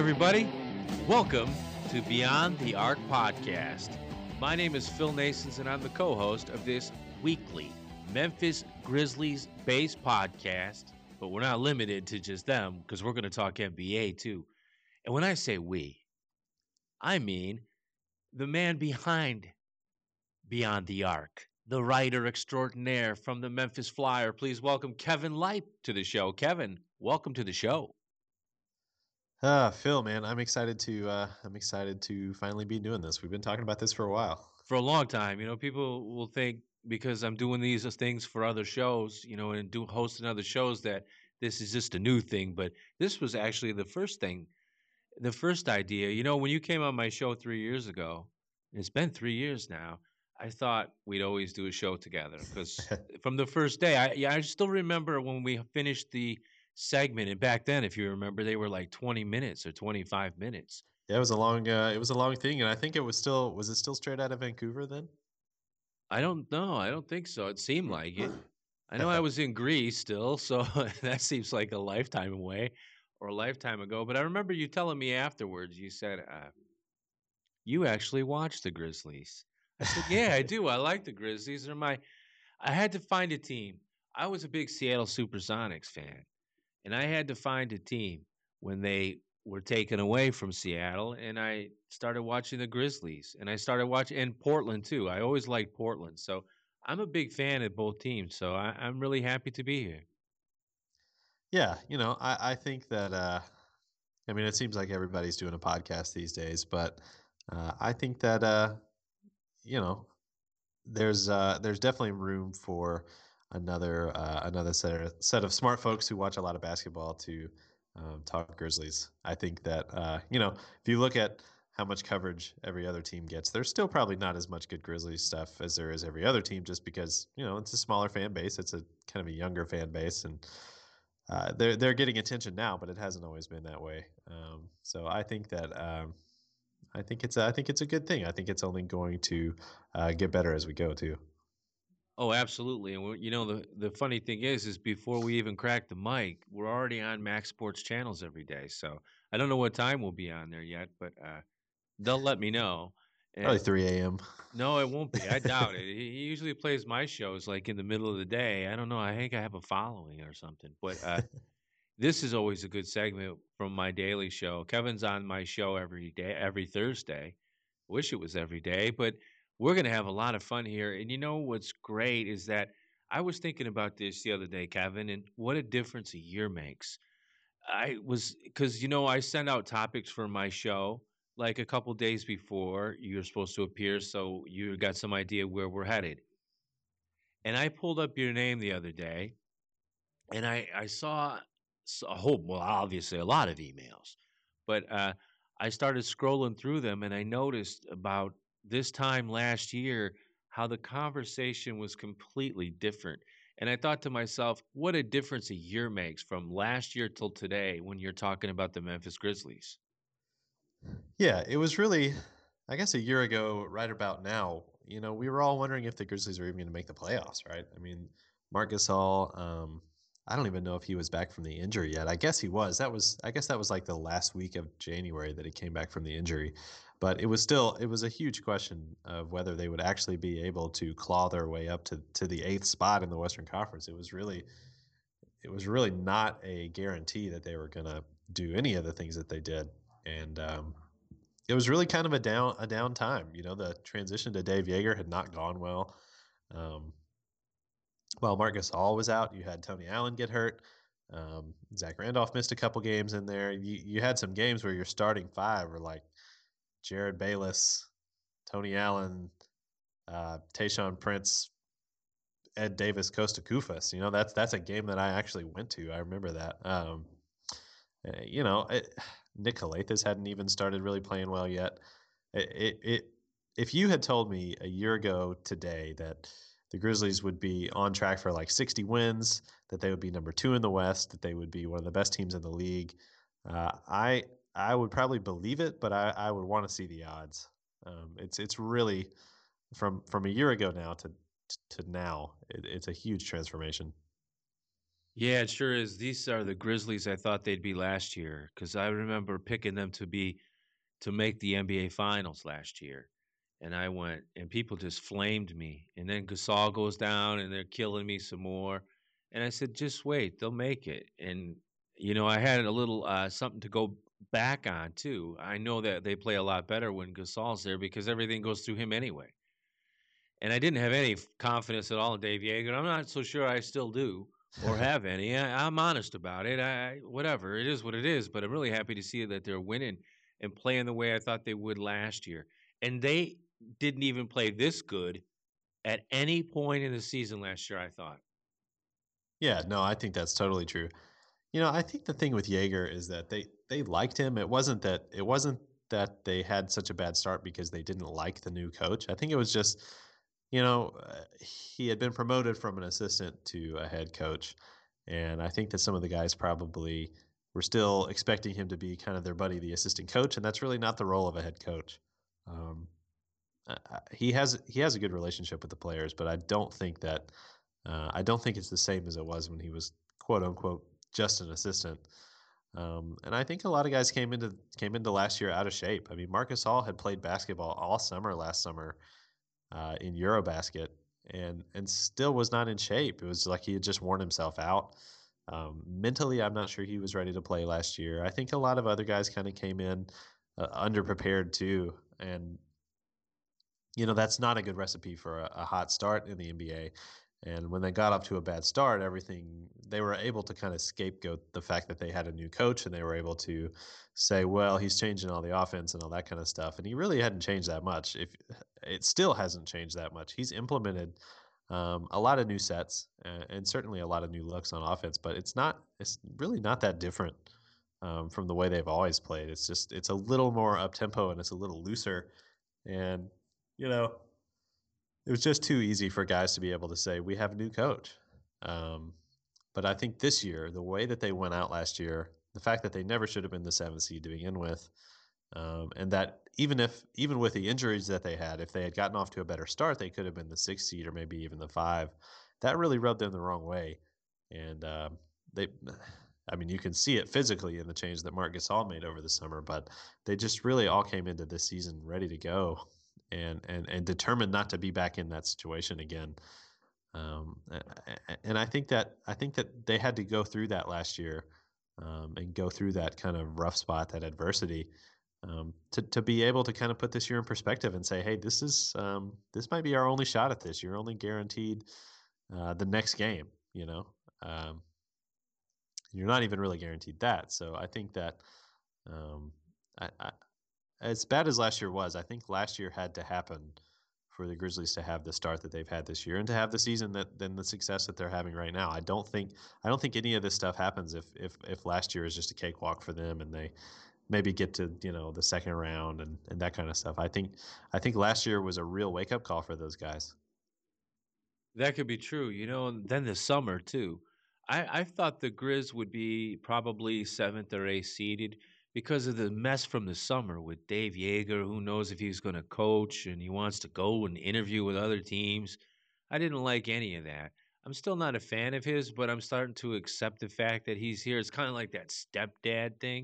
everybody. Welcome to Beyond the Arc podcast. My name is Phil Nasons, and I'm the co host of this weekly Memphis Grizzlies based podcast. But we're not limited to just them because we're going to talk NBA too. And when I say we, I mean the man behind Beyond the Arc, the writer extraordinaire from the Memphis Flyer. Please welcome Kevin Lipe to the show. Kevin, welcome to the show. Phil, man, I'm excited to finally be doing this. We've been talking about this for a while. For a long time, people will think because I'm doing these as things for other shows, and hosting other shows that this is just a new thing. But this was actually the first thing, the first idea. When you came on my show 3 years ago, and it's been 3 years now, I thought we'd always do a show together because from the first day, I still remember when we finished the segment, and back then, if you remember, they were like 20 minutes or 25 minutes. Yeah, it was a long thing, and I think was it still straight out of Vancouver then? I don't know. I don't think so. It seemed like it. I know I was in Greece still, so that seems like a lifetime away or a lifetime ago. But I remember you telling me afterwards, you said, you actually watch the Grizzlies. I said, yeah, I do. I like the Grizzlies. I had to find a team. I was a big Seattle Supersonics fan, and I had to find a team when they were taken away from Seattle, and I started watching the Grizzlies, and I started watching and Portland too. I always liked Portland, so I'm a big fan of both teams. So I'm really happy to be here. Yeah, I think that it seems like everybody's doing a podcast these days, but I think that there's definitely room for another set of smart folks who watch a lot of basketball to talk Grizzlies. I think that if you look at how much coverage every other team gets, there's still probably not as much good Grizzlies stuff as there is every other team, just because it's a smaller fan base, it's a kind of a younger fan base, and they're getting attention now, but it hasn't always been that way. So I think that I think it's a good thing. I think it's only going to get better as we go too. Oh, absolutely. And the funny thing is before we even crack the mic, we're already on Max Sports channels every day. So I don't know what time we'll be on there yet, but they'll let me know. Probably And 3 a.m. no, it won't be. I doubt it. He usually plays my shows like in the middle of the day. I don't know. I think I have a following or something. But this is always a good segment from my daily show. Kevin's on my show every day, every Thursday. Wish it was every day, but we're going to have a lot of fun here. And what's great is that I was thinking about this the other day, Kevin, and what a difference a year makes. Because I send out topics for my show like a couple days before you're supposed to appear, so you got some idea where we're headed. And I pulled up your name the other day, and I saw a whole, well, obviously a lot of emails, but I started scrolling through them, and I noticed about this time last year how the conversation was completely different. And I thought to myself, what a difference a year makes from last year till today when you're talking about the Memphis Grizzlies. Yeah, it was really, I guess, a year ago, right about now. We were all wondering if the Grizzlies were even going to make the playoffs, right? I mean, Marc Gasol, I don't even know if he was back from the injury yet. I guess he was. I guess that was like the last week of January that he came back from the injury. But it was a huge question of whether they would actually be able to claw their way up to the 8th spot in the Western Conference. It was really not a guarantee that they were going to do any of the things that they did. And it was really kind of a down time. The transition to Dave Yeager had not gone well. While Marc Gasol was out, you had Tony Allen get hurt. Zach Randolph missed a couple games in there. You had some games where your starting five were like Jared Bayless, Tony Allen, Tayshaun Prince, Ed Davis, Costa Koufos. That's a game that I actually went to. I remember that. Nick Calathes hadn't even started really playing well yet. If you had told me a year ago today that the Grizzlies would be on track for like 60 wins, that they would be number 2 in the West, that they would be one of the best teams in the league, I would probably believe it, but I would want to see the odds. It's really from a year ago now to now. It's a huge transformation. Yeah, it sure is. These are the Grizzlies I thought they'd be last year because I remember picking them to make the NBA Finals last year, and I went and people just flamed me. And then Gasol goes down, and they're killing me some more. And I said, just wait, they'll make it. And I had a little something to go back on too. I know that they play a lot better when Gasol's there because everything goes through him anyway. And I didn't have any confidence at all in Dave Yeager. I'm not so sure I still do or have any. I'm honest about it. Whatever it is, what it is. But I'm really happy to see that they're winning and playing the way I thought they would last year. And they didn't even play this good at any point in the season last year. I thought. Yeah, no, I think that's totally true. I think the thing with Jaeger is that they liked him. It wasn't that they had such a bad start because they didn't like the new coach. I think it was just, he had been promoted from an assistant to a head coach, and I think that some of the guys probably were still expecting him to be kind of their buddy, the assistant coach, and that's really not the role of a head coach. Um, he has a good relationship with the players, but I don't think it's the same as it was when he was quote unquote just an assistant. And I think a lot of guys came into last year out of shape. I mean, Marcus Hall had played basketball all summer last summer in EuroBasket, and still was not in shape. It was like he had just worn himself out. Mentally, I'm not sure he was ready to play last year. I think a lot of other guys kind of came in underprepared too, and that's not a good recipe for a hot start in the NBA. And when they got off to a bad start, they were able to kind of scapegoat the fact that they had a new coach, and they were able to say, well, he's changing all the offense and all that kind of stuff. And he really hadn't changed that much. If it still hasn't changed that much, he's implemented a lot of new sets and certainly a lot of new looks on offense, but it's really not that different from the way they've always played. It's a little more up tempo and it's a little looser. And you know, it was just too easy for guys to be able to say, "We have a new coach." Um, but I think this year, the way that they went out last year, the fact that they never should have been the 7th seed to begin with, and that even with the injuries that they had, if they had gotten off to a better start, they could have been the 6th seed or maybe even the 5. That really rubbed them the wrong way, and they. I mean, you can see it physically in the change that Marc Gasol made over the summer, but they just really all came into this season ready to go, and determined not to be back in that situation again. And I think that they had to go through that last year, and go through that kind of rough spot, that adversity, to be able to kind of put this year in perspective and say, hey, this might be our only shot at this. You're only guaranteed the next game. Um, you're not even really guaranteed that. So I think that um, I, as bad as last year was, I think last year had to happen for the Grizzlies to have the start that they've had this year and to have the season that then the success that they're having right now. I don't think any of this stuff happens if last year is just a cakewalk for them and they maybe get to the second round and that kind of stuff. I think last year was a real wake up call for those guys. That could be true, and then the summer too. I thought the Grizz would be probably seventh or eighth seeded because of the mess from the summer with Dave Yeager. Who knows if he's going to coach and he wants to go and interview with other teams. I didn't like any of that. I'm still not a fan of his, but I'm starting to accept the fact that he's here. It's kind of like that stepdad thing.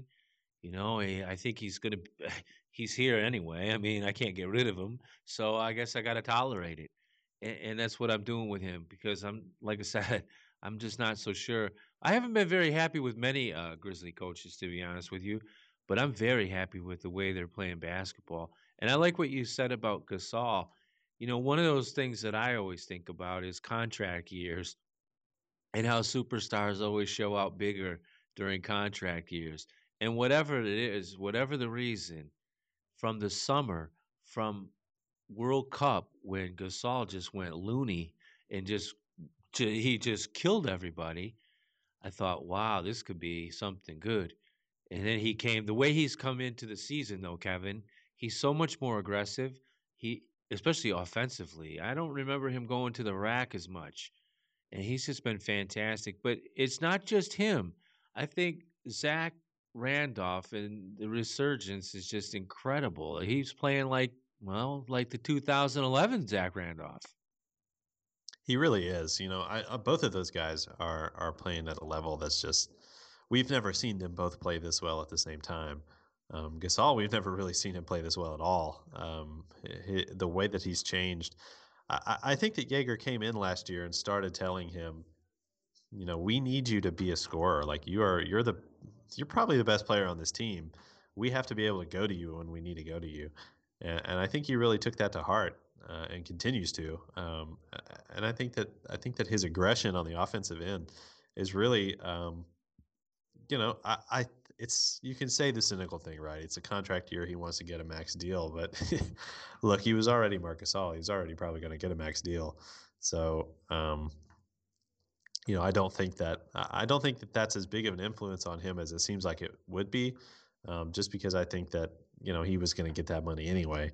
I think he's going to, he's here anyway. I mean, I can't get rid of him. So I guess I got to tolerate it and that's what I'm doing with him because like I said, I'm just not so sure. I haven't been very happy with many Grizzly coaches, to be honest with you, but I'm very happy with the way they're playing basketball. And I like what you said about Gasol. One of those things that I always think about is contract years and how superstars always show out bigger during contract years. And whatever it is, whatever the reason, from the summer, from World Cup when Gasol just went loony and he just killed everybody. I thought, wow, this could be something good. And then the way he's come into the season though, Kevin, he's so much more aggressive. He especially offensively. I don't remember him going to the rack as much. And he's just been fantastic. But it's not just him. I think Zach Randolph and the resurgence is just incredible. He's playing like the 2011 Zach Randolph. He really is. Both of those guys are playing at a level that's just we've never seen them both play this well at the same time. Gasol, we've never really seen him play this well at all. The way that he's changed, I think that Jaeger came in last year and started telling him, we need you to be a scorer. Like you're probably the best player on this team. We have to be able to go to you when we need to go to you. And I think he really took that to heart and continues to. And I think that his aggression on the offensive end is really, I it's you can say the cynical thing, right? It's a contract year. He wants to get a max deal, but look, he was already Marcus All. He's already probably going to get a max deal. So, I don't think that that's as big of an influence on him as it seems like it would be, just because I think that he was going to get that money anyway.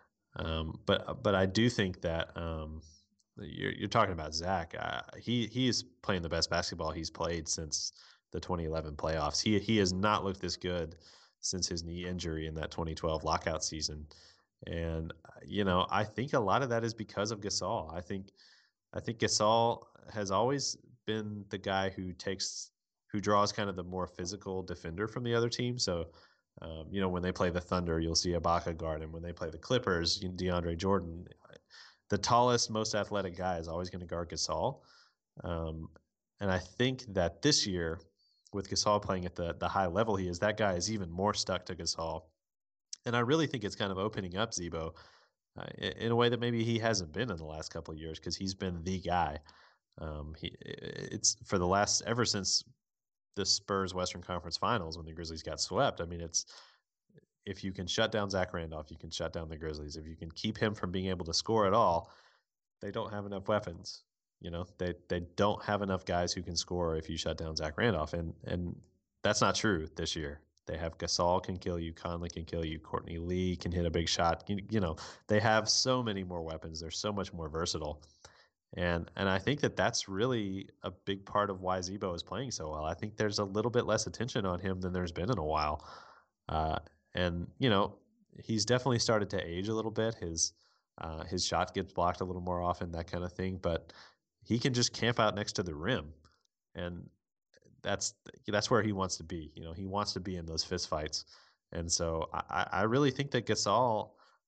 But I do think that you're talking about Zach. He is playing the best basketball he's played since the 2011 playoffs. He has not looked this good since his knee injury in that 2012 lockout season, and I think a lot of that is because of Gasol. I think Gasol has always been the guy who draws kind of the more physical defender from the other team. So, when they play the Thunder, you'll see Ibaka guard him. When they play the Clippers, DeAndre Jordan, the tallest, most athletic guy is always going to guard Gasol. Um, and I think that this year, with Gasol playing at the high level he is, that guy is even more stuck to Gasol. And I really think it's kind of opening up Zebo in a way that maybe he hasn't been in the last couple of years because he's been the guy. It's for the last ever since the Spurs Western Conference Finals when the Grizzlies got swept. I mean, it's if you can shut down Zach Randolph, you can shut down the Grizzlies. If you can keep him from being able to score at all, they don't have enough weapons. They don't have enough guys who can score if you shut down Zach Randolph, and that's not true this year. They have Gasol can kill you, Conley can kill you, Courtney Lee can hit a big shot. They have so many more weapons. They're so much more versatile, and I think that that's really a big part of why Zebo is playing so well. I think there's a little bit less attention on him than there's been in a while, and he's definitely started to age a little bit. His shot gets blocked a little more often, that kind of thing. But he can just camp out next to the rim, and that's where he wants to be. He wants to be in those fist fights, and so I really think that Gasol.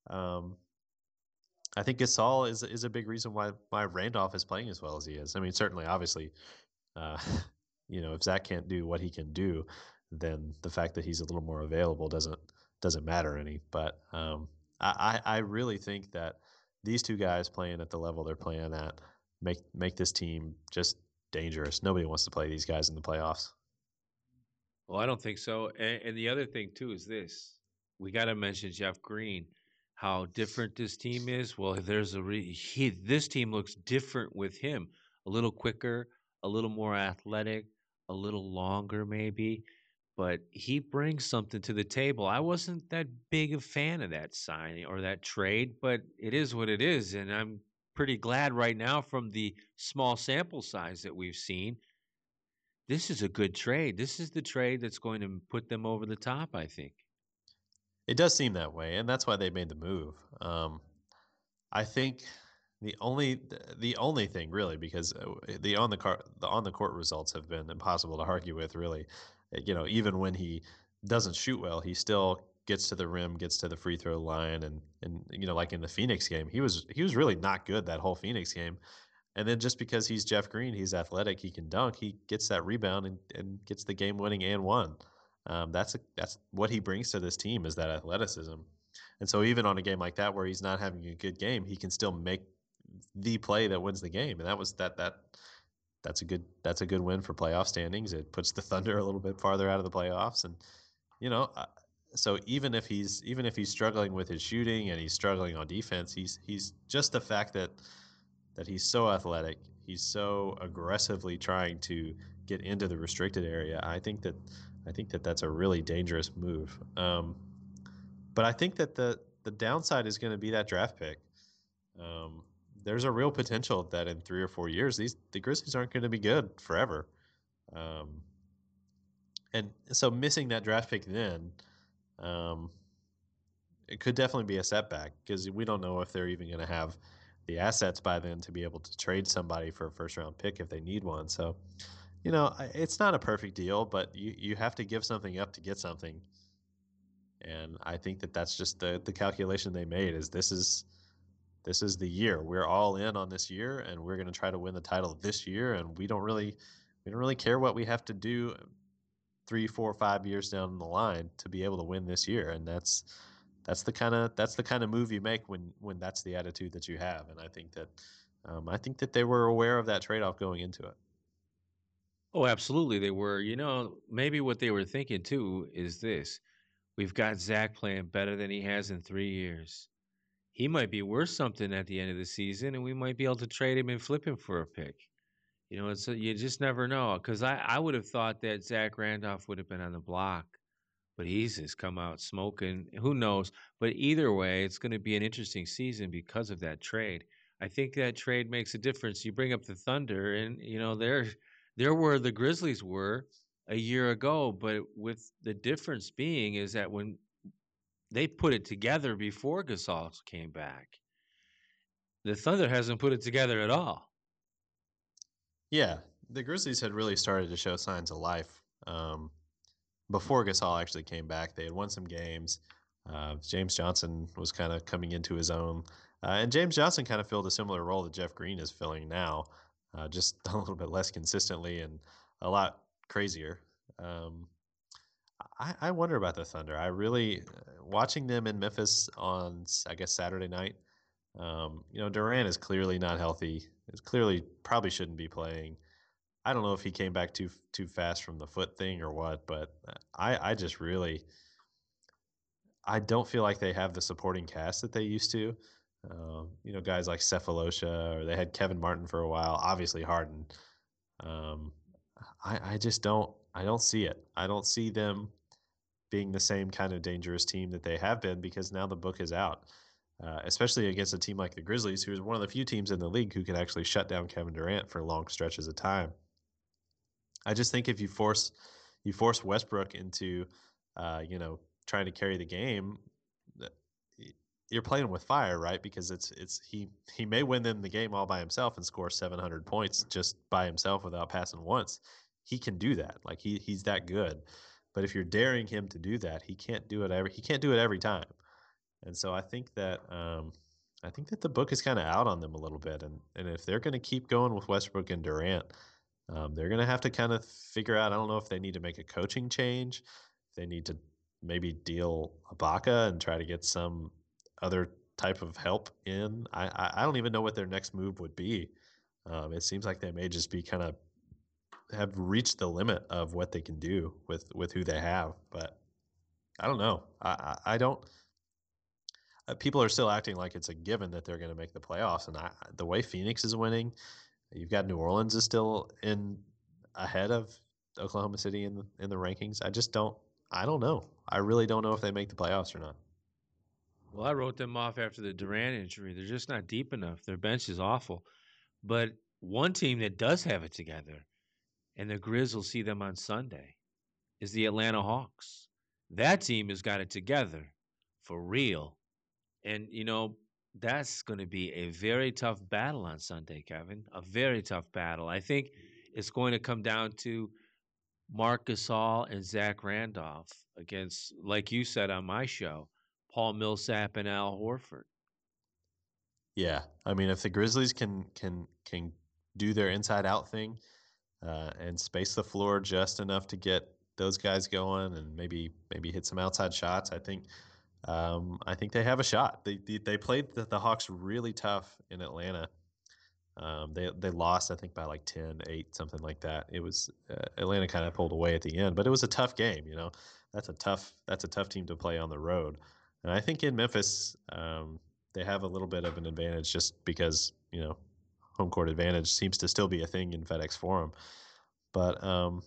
I think Gasol is a big reason why Randolph is playing as well as he is. I mean, certainly, obviously, uh, if Zach can't do what he can do, then the fact that he's a little more available doesn't matter any. But I really think that these two guys playing at the level they're playing at make this team just dangerous. Nobody wants to play these guys in the playoffs. Well, I don't think so. And the other thing too is this: we got to mention Jeff Green, how different this team is. Well, there's this team looks different with him, a little quicker, a little more athletic, a little longer maybe, but he brings something to the table. I wasn't that big a fan of that signing or that trade, but it is what it is, and I'm pretty glad right now from the small sample size that we've seen this is a good trade. This is the trade that's going to put them over the top, I think. It does seem that way, and that's why they made the move. I think the only thing really, because the on the court results have been impossible to argue with. Really, even when he doesn't shoot well, he still gets to the rim, gets to the free throw line, and like in the Phoenix game, he was really not good that whole Phoenix game. And then just because he's Jeff Green, he's athletic, he can dunk, he gets that rebound and gets the game winning and one. That's what he brings to this team is that athleticism. And so even on a game like that where he's not having a good game, he can still make the play that wins the game. And that's a good win for playoff standings. It puts the Thunder a little bit farther out of the playoffs. And you know, uh, so even if he's struggling with his shooting and he's struggling on defense, he's just the fact that he's so athletic, he's so aggressively trying to get into the restricted area. I think that that's a really dangerous move. But I think that the downside is going to be that draft pick. Um, there's a real potential that in 3 or 4 years, the Grizzlies aren't going to be good forever. Um, and so missing that draft pick then, um, it could definitely be a setback because we don't know if they're even going to have the assets by then to be able to trade somebody for a first round pick if they need one. So, it's not a perfect deal, but you have to give something up to get something. And I think that that's just the calculation they made is this is the year. We're all in on this year, and we're going to try to win the title this year. And we don't really care what we have to do 3, 4, 5 years down the line to be able to win this year. And that's the kind of move you make when that's the attitude that you have. And I think that they were aware of that trade off going into it. Oh, absolutely, they were. Maybe what they were thinking too is this: we've got Zach playing better than he has in 3 years. He might be worth something at the end of the season, and we might be able to trade him and flip him for a pick. You just never know. Because I would have thought that Zach Randolph would have been on the block, but he's just come out smoking. Who knows? But either way, it's going to be an interesting season because of that trade. I think that trade makes a difference. You bring up the Thunder, and they're where the Grizzlies were a year ago, but with the difference being is that when they put it together before Gasol came back, the Thunder hasn't put it together at all. Yeah, the Grizzlies had really started to show signs of life before Gasol actually came back. They had won some games. James Johnson was kind of coming into his own, and James Johnson kind of filled a similar role that Jeff Green is filling now, just a little bit less consistently and a lot crazier. Um, I wonder about the Thunder. I really watching them in Memphis on I guess Saturday night. Durant is clearly not healthy. Is clearly probably shouldn't be playing. I don't know if he came back too fast from the foot thing or what, but I just really I don't feel like they have the supporting cast that they used to. Guys like Cephalosha, or they had Kevin Martin for a while. Obviously Harden. Um, I just don't see it. I don't see them being the same kind of dangerous team that they have been because now the book is out. Especially against a team like the Grizzlies, who is one of the few teams in the league who can actually shut down Kevin Durant for long stretches of time. I just think if you force Westbrook into, trying to carry the game, that you're playing with fire, right? Because he may win them the game all by himself and score 700 points just by himself without passing once. He can do that. Like he's that good. But if you're daring him to do that, he can't do it every time. And so I think that the book is kind of out on them a little bit, and if they're going to keep going with Westbrook and Durant, they're going to have to kind of figure out. I don't know if they need to make a coaching change, if they need to maybe deal Ibaka and try to get some other type of help in. I don't even know what their next move would be. It seems like they may just be kind of have reached the limit of what they can do with who they have, but I don't know. I don't. People are still acting like it's a given that they're going to make the playoffs, and the way Phoenix is winning, you've got New Orleans is still in ahead of Oklahoma City in the rankings. I don't know. I really don't know if they make the playoffs or not. Well, I wrote them off after the Durant injury. They're just not deep enough. Their bench is awful. But one team that does have it together, and the Grizz will see them on Sunday, is the Atlanta Hawks. That team has got it together for real. And, that's going to be a very tough battle on Sunday, Kevin. A very tough battle. I think it's going to come down to Marc Gasol and Zach Randolph against, like you said on my show, Paul Millsap and Al Horford. Yeah, I mean, if the Grizzlies can do their inside out thing and space the floor just enough to get those guys going and maybe hit some outside shots, I think they have a shot. They played the Hawks really tough in Atlanta. They lost, I think, by like 10, 8, something like that. It was Atlanta kind of pulled away at the end, but it was a tough game. That's a tough team to play on the road. And I think in Memphis, they have a little bit of an advantage just because home court advantage seems to still be a thing in FedEx Forum. But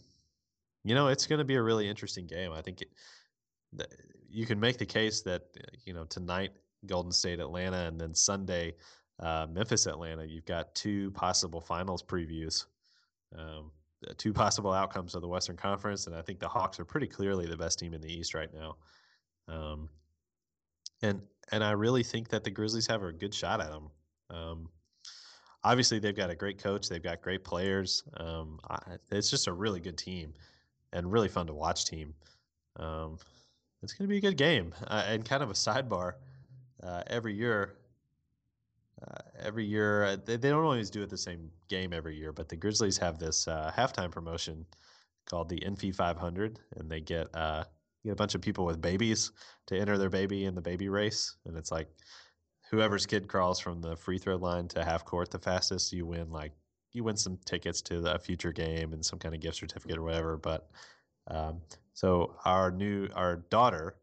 it's going to be a really interesting game. I think th- you can make the case that tonight Golden State Atlanta and then Sunday Memphis Atlanta. You've got two possible finals previews, um, two possible outcomes of the Western Conference, and I think the Hawks are pretty clearly the best team in the East right now. Um, and I really think that the Grizzlies have a good shot at them. Um, Obviously, they've got a great coach. They've got great players. It's just a really good team and really fun to watch team. Um, it's going to be a good game. And kind of a sidebar, every year, they don't always do it the same game every year, but the Grizzlies have this halftime promotion called the NF 500, and they get a bunch of people with babies to enter their baby in the baby race, and it's like whoever's kid crawls from the free throw line to half court the fastest, you win some tickets to the future game and some kind of gift certificate or whatever. But um, so our daughter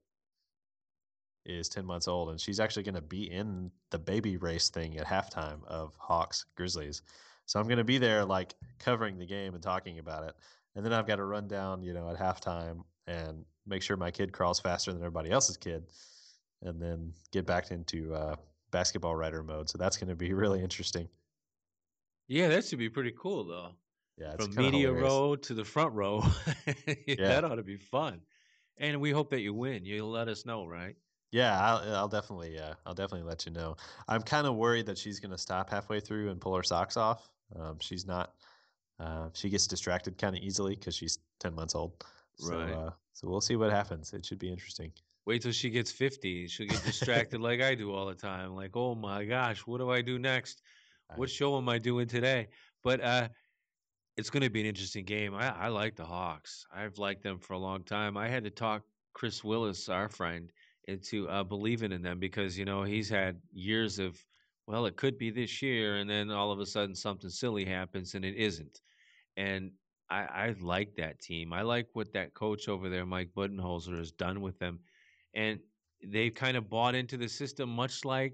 is 10 months old, and she's actually going to be in the baby race thing at halftime of Hawks Grizzlies. So I'm going to be there, like, covering the game and talking about it. And then I've got to run down, at halftime and make sure my kid crawls faster than everybody else's kid, and then get back into basketball writer mode. So that's going to be really interesting. Yeah, that should be pretty cool though. Yeah, it's From kind of media hilarious. row to the front row. Yeah. That ought to be fun. And we hope that you win. You'll let us know, right? Yeah, I'll definitely let you know. I'm kind of worried that she's going to stop halfway through and pull her socks off. She's not. She gets distracted kind of easily because she's 10 months old. Right. So we'll see what happens. It should be interesting. Wait till she gets 50. She'll get distracted like I do all the time. Like, oh my gosh, what do I do next? What Right. show am I doing today? But it's going to be an interesting game. I like the Hawks. I've liked them for a long time. I had to talk Chris Willis, our friend, into believing in them because he's had years of, well, it could be this year, and then all of a sudden something silly happens and it isn't. And I like that team. I like what that coach over there, Mike Budenholzer, has done with them, and they've kind of bought into the system, much like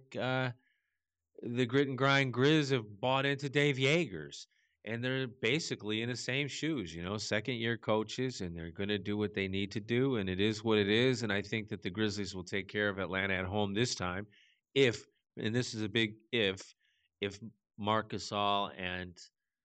the grit and grind Grizz have bought into Dave Yeager's, and they're basically in the same shoes, second year coaches, and they're going to do what they need to do, and it is what it is. And I think that the Grizzlies will take care of Atlanta at home this time, if, and this is a big if Marc Gasol and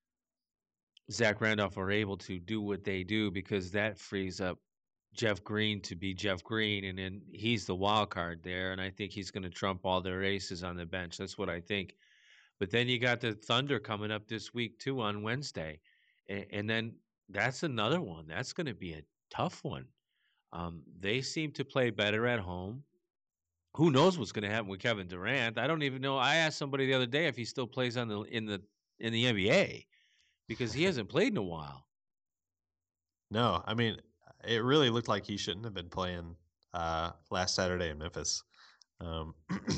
Zach Randolph are able to do what they do, because that frees up Jeff Green to be Jeff Green, and then he's the wild card there, and I think he's going to trump all their aces on the bench. That's what I think. But then you got the Thunder coming up this week too on Wednesday, and then that's another one. That's going to be a tough one. They seem to play better at home. Who knows what's going to happen with Kevin Durant? I don't even know. I asked somebody the other day if he still plays on the NBA because he hasn't played in a while. No, I mean, it really looked like he shouldn't have been playing last Saturday in Memphis. Um,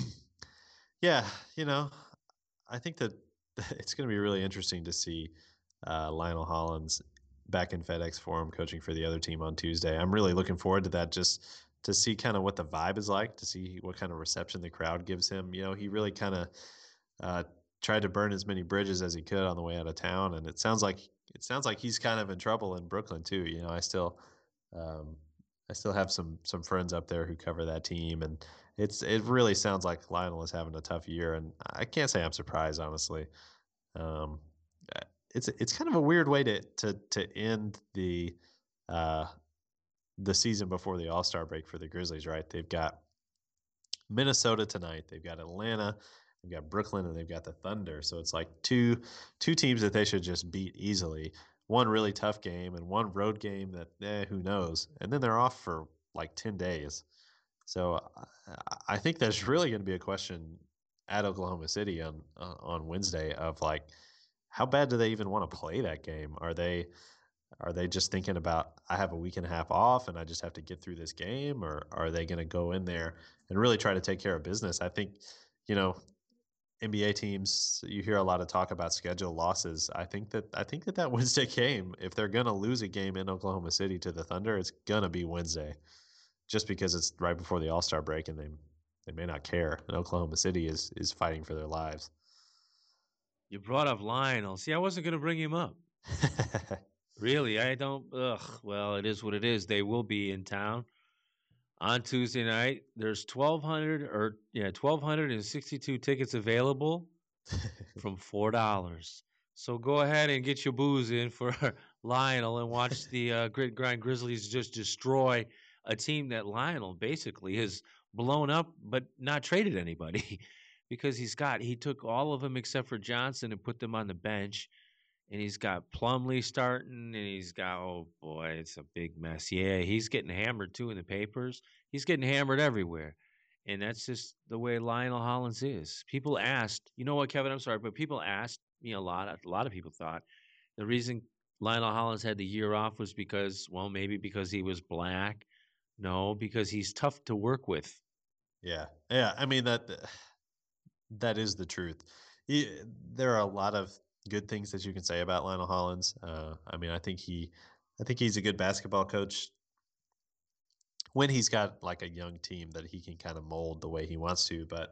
yeah, you know, I think that it's going to be really interesting to see Lionel Hollins back in FedEx Forum coaching for the other team on Tuesday. I'm really looking forward to that, just to see kind of what the vibe is like, to see what kind of reception the crowd gives him. He really kind of uh, tried to burn as many bridges as he could on the way out of town, and it sounds like he's kind of in trouble in Brooklyn too. Um, I still have some friends up there who cover that team, and it really sounds like Lionel is having a tough year, and I can't say I'm surprised, honestly. Um, it's kind of a weird way to end uh, the season before the All Star break for the Grizzlies, right? They've got Minnesota tonight, they've got Atlanta, they've got Brooklyn, and they've got the Thunder. So it's like two teams that they should just beat easily. One really tough game and one road game that who knows, and then they're off for like 10 days. So I think there's really going to be a question at Oklahoma City on Wednesday of like, how bad do they even want to play that game? Are they just thinking about, I have a week and a half off and I just have to get through this game, or are they going to go in there and really try to take care of business? I think, you know, NBA teams, you hear a lot of talk about schedule losses. I think that Wednesday game, if they're going to lose a game in Oklahoma City to the Thunder, it's going to be Wednesday, just because it's right before the All-Star break and they may not care. And Oklahoma City is fighting for their lives. You brought up Lionel. See, I wasn't going to bring him up. Really, I don't. Ugh. Well, it is what it is. They will be in town on Tuesday night. There's 1,262 tickets available from $4. So go ahead and get your booze in for Lionel and watch the Grit Grind Grizzlies just destroy a team that Lionel basically has blown up, but not traded anybody. because he took all of them except for Johnson and put them on the bench, and he's got Plumlee starting, and he's got, oh boy, it's a big mess. Yeah, he's getting hammered too in the papers. He's getting hammered everywhere. And that's just the way Lionel Hollins is. People asked, you know what, Kevin, I'm sorry, but people asked me a lot of people thought the reason Lionel Hollins had the year off was because, well, maybe because he was black. No, because he's tough to work with. Yeah, yeah. I mean that is the truth. He, there are a lot of good things that you can say about Lionel Hollins. I mean, I think he's a good basketball coach when he's got like a young team that he can kind of mold the way he wants to. But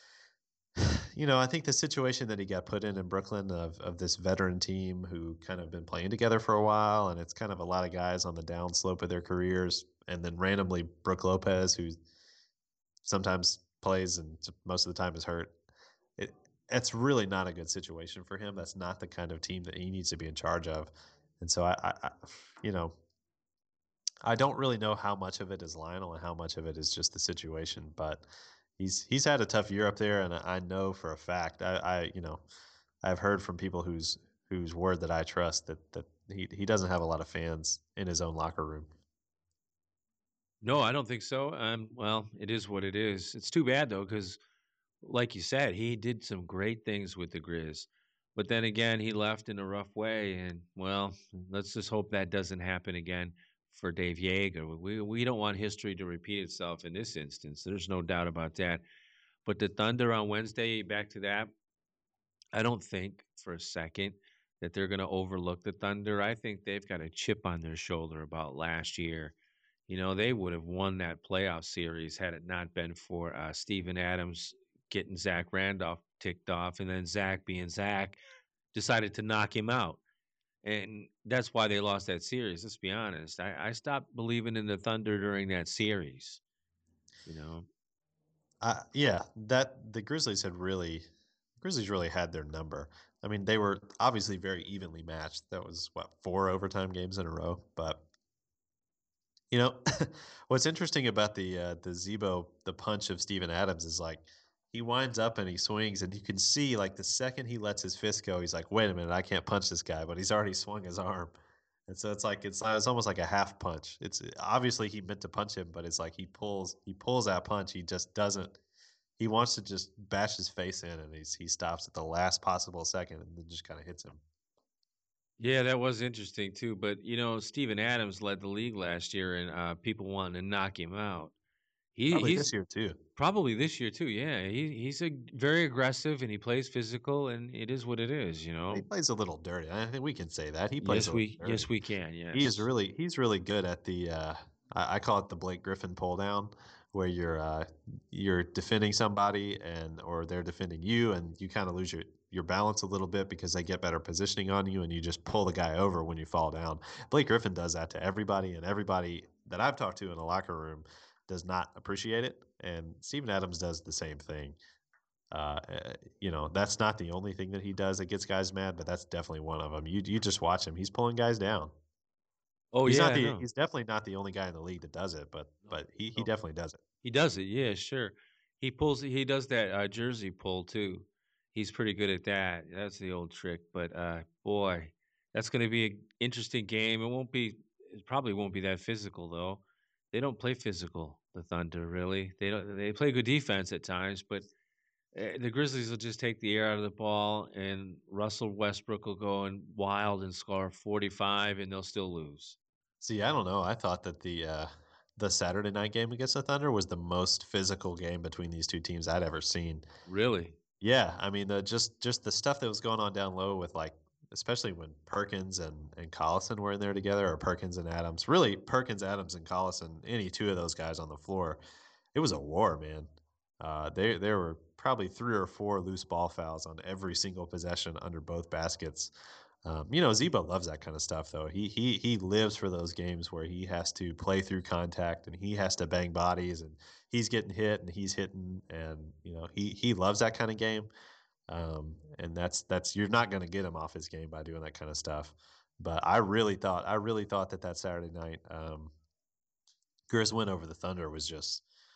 I think the situation that he got put in Brooklyn of this veteran team who kind of been playing together for a while, and it's kind of a lot of guys on the downslope of their careers, and then randomly Brooke Lopez, who sometimes plays and most of the time is hurt. It it's really not a good situation for him. That's not the kind of team that he needs to be in charge of. And so you know, I don't really know how much of it is Lionel and how much of it is just the situation, but he's had a tough year up there, and I know for a fact I've heard from people whose word that I trust that he doesn't have a lot of fans in his own locker room. No, I don't think so. Well, it is what it is. It's too bad though, because like you said, he did some great things with the Grizz. But then again, he left in a rough way, and well, let's just hope that doesn't happen again for Dave Yeager. We don't want history to repeat itself in this instance. There's no doubt about that. But the Thunder on Wednesday, back to that, I don't think for a second that they're going to overlook the Thunder. I think they've got a chip on their shoulder about last year. You know, they would have won that playoff series had it not been for Steven Adams getting Zach Randolph ticked off, and then Zach, being Zach, decided to knock him out. And that's why they lost that series. Let's be honest. I stopped believing in the Thunder during that series. You know, Yeah, that the Grizzlies really had their number. I mean, they were obviously very evenly matched. That was what, four overtime games in a row. But you know, what's interesting about the Zebo, the punch of Steven Adams is like he winds up and he swings, and you can see like the second he lets his fist go, he's like, "Wait a minute, I can't punch this guy," but he's already swung his arm, and so it's almost like a half punch. It's obviously he meant to punch him, but it's like he pulls that punch. He just doesn't. He wants to just bash his face in, and he stops at the last possible second, and then just kind of hits him. yeah, that was interesting too. But you know, Steven Adams led the league last year, and people wanting to knock him out. Probably He's this year too. probably this year too. Yeah, he's a very aggressive, and he plays physical, and it is what it is. You He know. plays a little dirty. I think we can say that. He plays a little Yes dirty. we can. Yes. He's really good at the I call it the Blake Griffin pull down, where you're defending somebody and or they're defending you, and you kind of lose your balance a little bit because they get better positioning on you, and you just pull the guy over when you fall down. Blake Griffin does that to everybody, and everybody that I've talked to in a locker room does not appreciate it. And Steven Adams does the same thing. That's not the only thing that he does that gets guys mad, but that's definitely one of them. You just watch him; he's pulling guys down. Oh yeah, no. He's definitely not the only guy in the league that does it, No, but he no. definitely does it. He does it. Yeah, sure. He does that jersey pull too. He's pretty good at that. That's the old trick. But boy, that's going to be an interesting game. It probably won't be that physical though. They don't play physical, the Thunder, really. They don't they play good defense at times, but the Grizzlies will just take the air out of the ball, and Russell Westbrook will go and wild and score 45, and they'll still lose. See, I don't know. I thought that the Saturday night game against the Thunder was the most physical game between these two teams I'd ever seen. Really? Yeah, I mean, the just the stuff that was going on down low with like, especially when Perkins and Collison were in there together, or Perkins and Adams. Really, Perkins, Adams, and Collison, any two of those guys on the floor, it was a war, man. There were probably three or four loose ball fouls on every single possession under both baskets. Zebo loves that kind of stuff, though. He lives for those games where he has to play through contact and he has to bang bodies and he's getting hit and he's hitting, and he loves that kind of game. And that's you're not going to get him off his game by doing that kind of stuff. But I really thought that Saturday night Grizz win over the Thunder was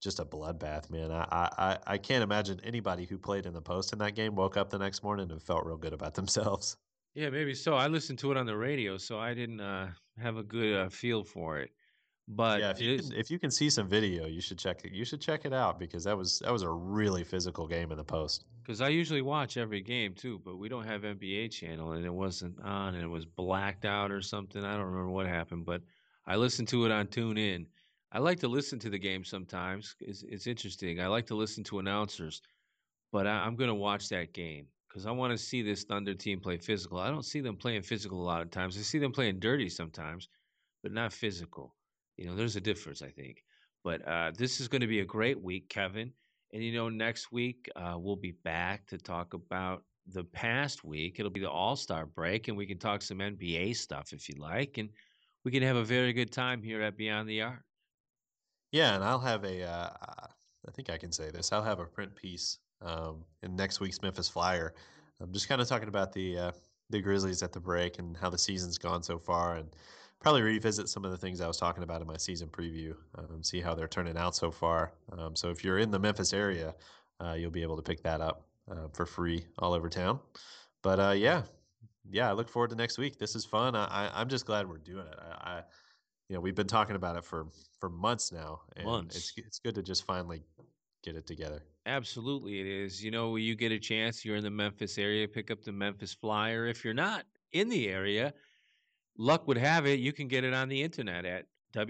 just a bloodbath, man. I can't imagine anybody who played in the post in that game woke up the next morning and felt real good about themselves. Yeah, maybe so. I listened to it on the radio, so I didn't have a good feel for it. But Yeah, it is if you can see some video, you should check it. You should check it out because that was a really physical game in the post. because I usually watch every game too, but we don't have NBA channel, and it wasn't on, and it was blacked out or something. I don't remember what happened, but I listened to it on TuneIn. I like to listen to the game sometimes. It's interesting. I like to listen to announcers, but I'm going to watch that game because I want to see this Thunder team play physical. I don't see them playing physical a lot of times. I see them playing dirty sometimes, but not physical. There's a difference, I think. But this is going to be a great week, Kevin. And next week we'll be back to talk about the past week. It'll be the All Star break, and we can talk some NBA stuff if you like, and we can have a very good time here at Beyond the Arc. Yeah, and I'll have I think I can say this. I'll have a print piece in next week's Memphis Flyer. I'm just kind of talking about the Grizzlies at the break and how the season's gone so far, and probably revisit some of the things I was talking about in my season preview. See how they're turning out so far. So if you're in the Memphis area, you'll be able to pick that up for free all over town. But yeah, I look forward to next week. This is fun. I'm just glad we're doing it. We've been talking about it for months now, and Months. it's good to just finally get it together. Absolutely, it is. You get a chance, you're in the Memphis area, pick up the Memphis Flyer. If you're not in the area, luck would have it, you can get it on the internet at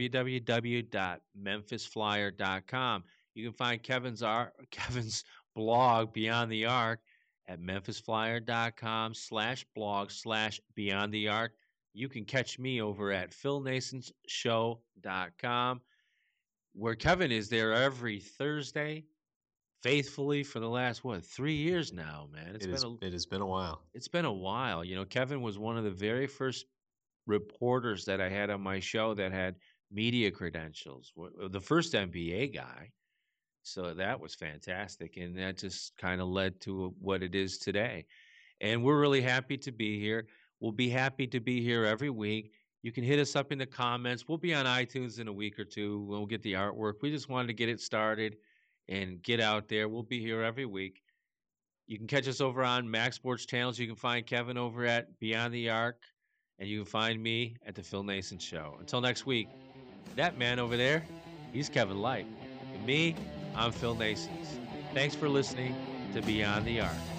www.memphisflyer.com. You can find Kevin's blog Beyond the Arc at memphisflyer.com/blog/Beyond the Arc. You can catch me over at philnasonshow.com, where Kevin is there every Thursday faithfully for the last 3 years now, man. It has been a while. It's been a while. Kevin was one of the very first reporters that I had on my show that had media credentials. The first NBA guy. So that was fantastic, and that just kind of led to what it is today. And we're really happy to be here. We'll be happy to be here every week. You can hit us up in the comments. We'll be on iTunes in a week or two. We'll get the artwork. We just wanted to get it started and get out there. We'll be here every week. You can catch us over on Max Sports Channels. You can find Kevin over at Beyond the Arc, and you can find me at the Phil Nason Show. Until next week, that man over there, he's Kevin Light. And me, I'm Phil Nasons. Thanks for listening to Beyond the Arc.